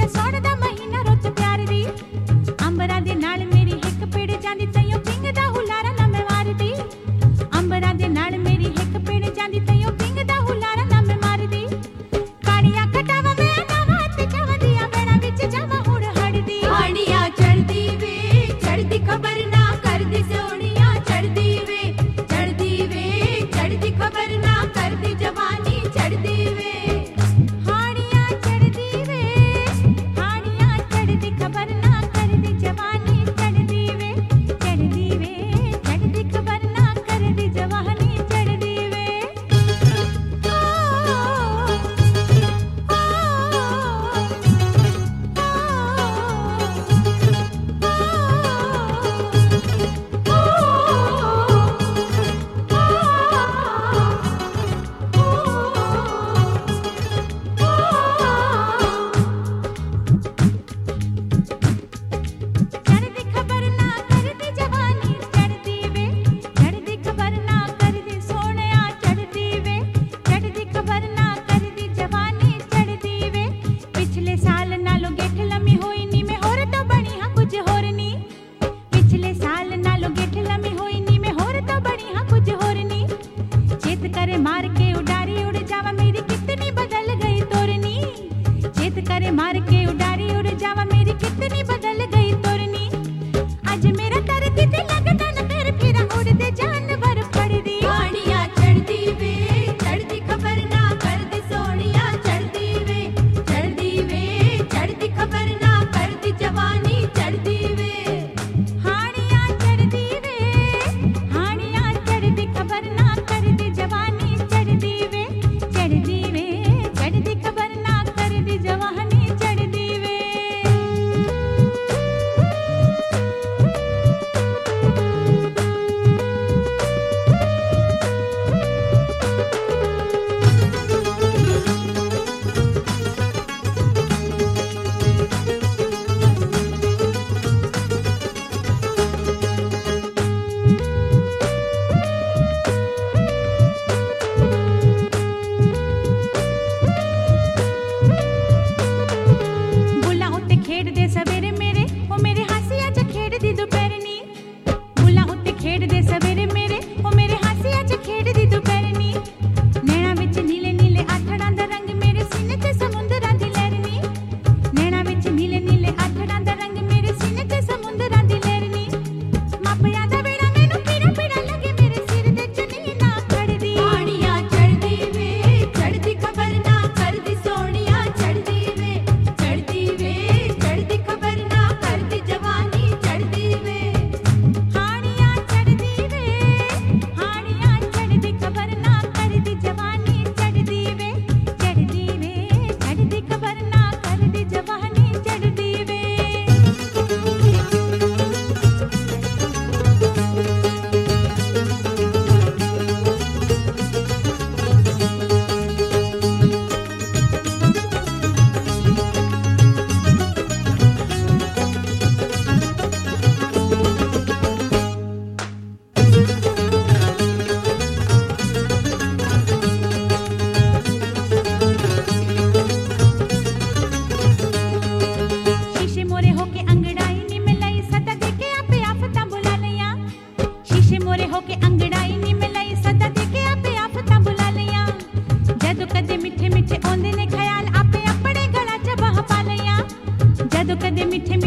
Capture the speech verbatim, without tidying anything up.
ਸੌਣ ਦਾ ਮਹੀਨਾ ਰੁੱਤ ਪਿਆਰ ਦੀ ਅੰਬਰਾਂ ਦੇ ਨਾਲ ਮੇਰੀ ਹਿੱਕ ਪਿੜ ਜਾਂਦੀ ਤਈਓ ਪਿੰਗ ਦਾ ਹੁਲਾਰਾ ਨਾ ਮੈਂ ਮਾਰਦੀ ਅੰਬਰਾਂ ਦੇ ਨਾਲ ਮੇਰੀ ਹਿੱਕ ਪਿੜ ਜਾਂਦੀ ਤਈਓ ਪਿੰਗ ਦਾ ਹੁਲਾਰਾ ਨਾ ਮੈਂ ਮਾਰਦੀ ਕਾਣੀਆਂ ਕਟਾਵਾਂ ਮੈਂ ਨਵਾਂ ਤੇ ਚਵਦੀਆਂ ਮੇਰਾ ਵਿੱਚ ਜਾਵਾਂ ਹੁਣ ਹੜਦੀ ਹਾੜੀਆਂ ਚੜਦੀ ਵੇ ਚੜਦੀ ਖਬਰ ਨਾ ਕਰਦੀ ਸੋਹਣੀਆਂ ਚੜਦੀ ਵੇ ਚੜਦੀ ਵੇ ਚੜਦੀ ਖਬਰ ਨਾ ਕਰਦੀ ਜਵਾਨੀ ਚੜਦੀ ਵੇ ਹਾੜੀਆਂ ਚੜਦੀ ਵੇ ਹਾੜੀਆਂ ਚੜਦੀ ਖਬਰ ਨਾ ਕਰਦੀ ਜਵਾਨੀ ਚੜਦੀ ਵੇ ਚੜਦੀ ਵੇ ਚੜਦੀ ਖਬਰ ਨਾ ਕਰਦੀ ਜਵਾਨੀ ਚੜਦੀ ਵੇ ਚੜਦੀ ਖਬਰ ਨਾ ਕਰਦੀ ਜਵਾਨੀ ਚੜਦੀ ਵੇ ਚੜਦੀ ਖਬਰ ਨਾ ਕਰਦੀ ਸੋਹਣਿਆ ਚੜਦੀ ਵੇ ਚੜਦੀ ਖਬਰ ਨਾ ਕਰਦੀ ਜਵਾਨੀ ਚੜਦੀ ਵੇ ਪਿਛਲੇ ਸਾਲ ਨਾਲੋਂ ਗਿੱਠ ਲੰਮੀ ਹੋਈ ਨੀ ਮੈਂ ਹੋਰ ਤੋਂ ਬਣੀ ਹਾਂ ਕੁਝ ਹੋਰ ਨੀ ਪਿਛਲੇ ਸਾਲ ਨਾਲੋਂ ਗਿੱਠ ਲੰਮੀ ਹੋਈ ਨੀ ਮੈਂ ਹੋਰ ਤੋਂ ਬਣੀ ਹਾਂ ਕੁਝ ਹੋਰ ਨੀ ਚੇਤ ਕਰੇ ਮਾਰ ਕੇ ਉਡਾਰੀ ਉੜ ਜਾਵਾ ਮੇਰੀ ਕਿਤਨੀ ਬਦਲ ਗਈ ਤੋਰਨੀ ਚੇਤ ਕਰੇ ਮਾਰ ਕੇ ਉਡਾਰੀ ਉੜ ਜਾਵਾ ਮੇਰੀ ਕਿਤਨੀ ਬਦਲ ਗਈ ਤੋਰਨੀ ਅੱਜ ਮੇਰਾ ਧਰਤੀ ਤੇ ਲੱਗਦਾ ਨਾ ਫਿਰ ਫਿਰ ਉੜਦੇ ਜਾਨਵਰ ਫੜਦੀ ਹਾੜੀਆਂ ਚੜਦੀ ਵੇ ਚੜਦੀ ਖਬਰ ਨਾ ਕਰਦੀ ਸੋਹਣੀਆਂ ਚੜਦੀ ਵੇ ਚੜਦੀ ਵੇ ਚੜਦੀ ਖਬਰ ਨਾ ਕਰਦੀ ਜਵਾਨੀ ਚੜਦੀ ਵੇ ਹਾੜੀਆਂ ਚੜਦੀ ਵੇ ਹਾੜੀਆਂ ਚੜਦੀ ਖਬਰ ਨਾ ਕਰਦੀ ਜਵਾਨੀ ਚੜਦੀ ਵੇ ਚੜਦੀ ਵੇ ਚੜਦੀ ਖਬਰ ਨਾ ਕਰਦੀ ਜਵਾਨੀ ਚੜਦੀ ਵੇ ਬੁੱਲਾਂ ਉੱਤੇ ਖੇਡਦੇ ਸਵੇਰੇ ਮੇਰੇ ਉਹ ਮੇਰੇ ਹਾਸਿਆਂ 'ਚ ਖੇਡਦੀ ਦੁਪਹਿਰਨੀ ਬੁੱਲਾਂ ਉੱਤੇ ਖੇਡਦੇ ਸਵੇਰੇ ਮੇਰੇ ਉਹ ਮੇਰੇ ਹਾਸਿਆਂ 'ਚ ਖੇਡਦੀ ਦੁਪਹਿਰਨੀ ਨੈਣਾਂ ਵਿੱਚ ਨੀਲੇ ਨੀਲੇ ਆਥੜਾਂ ਦਾ ਰੰਗ ਮੇਰੇ ਸੀਨੇ 'ਚ ਸਮੁੰਦਰਾਂ ਦੀ ਲਹਿਰਨੀ ਨੈਣਾਂ ਵਿੱਚ ਨੀਲੇ ਨੀਲੇ ਆਥੜਾਂ ਦਾ ਰੰਗ ਮੇਰੇ ਸੀਨੇ 'ਚ ਸਮੁੰਦਰਾਂ ਦੀ ਲਹਿਰਨੀ ਮਾਪਿਆਂ ਦਾ ਵੇੜਾ ਮੈਨੂੰ ਪੀੜਾ ਪੀੜਾ ਲੱਗੇ ਮੇਰੇ ਸਿਰ ਤੇ ਚੁੰਨੀ ਨਾ ਖੜਦੀ ਹਾੜੀਆਂ ਚੜਦੀ ਵੇ ਚੜਦੀ ਖਬਰ ਨਾ ਕਰਦੀ ਸੋਹਣੀਆਂ ਚੜਦੀ ਵੇ ਚੜਦੀ ਵੇ ਚੜਦੀ ਖਬਰ ਨਾ ਕਰਦੀ ਜਵਾਨੀ ਚੜਦੀ ਵੇ ਹਾੜੀਆਂ ਚੜਦੀ ਵੇ ਹਾੜੀਆਂ ਚੜਦੀ ਖਬਰ ਨਾ ਕਰਦੀ ਜਵਾਨੀ ਚੜਦੀ ਵੇ ਚੜਦੀ ਵੇ ਚੜਦੀ ਖਬਰ ਨਾ ਕਰਦੀ ਜਵਾਨੀ ਚੜਦੀ ਵੇ ਸ਼ੀਸ਼ੇ ਮੋਰੇ ਹੋ ਕੇ ਅੰਗੜਾਈ ਨੀ ਮੈਂ ਲਈ ਸਦਾ ਦੇ ਕੇ ਆਪੇ ਆਫਤਾਂ ਬੁਲਾ ਲਈਆਂ ਸ਼ੀਸ਼ੇ ਮੋਰੇ ਹੋ ਕੇ ਅੰਗੜਾਈ ਨੀ ਮੈਂ ਲਈ ਸਦਾ ਦੇ ਕੇ ਆਪੇ ਆਫਤਾਂ ਬੁਲਾ ਲਈਆਂ ਜਦੋਂ ਕਦੇ ਮਿੱਠੇ ਮਿੱਠੇ ਆਉਂਦੇ ਨੇ ਖਿਆਲ ਆਪੇ ਆਪਣੇ ਗਲਾਂ 'ਚ ਬਹ ਪਾ ਲਈਆਂ ਜਦੋਂ ਕਦੇ ਮਿੱਠੇ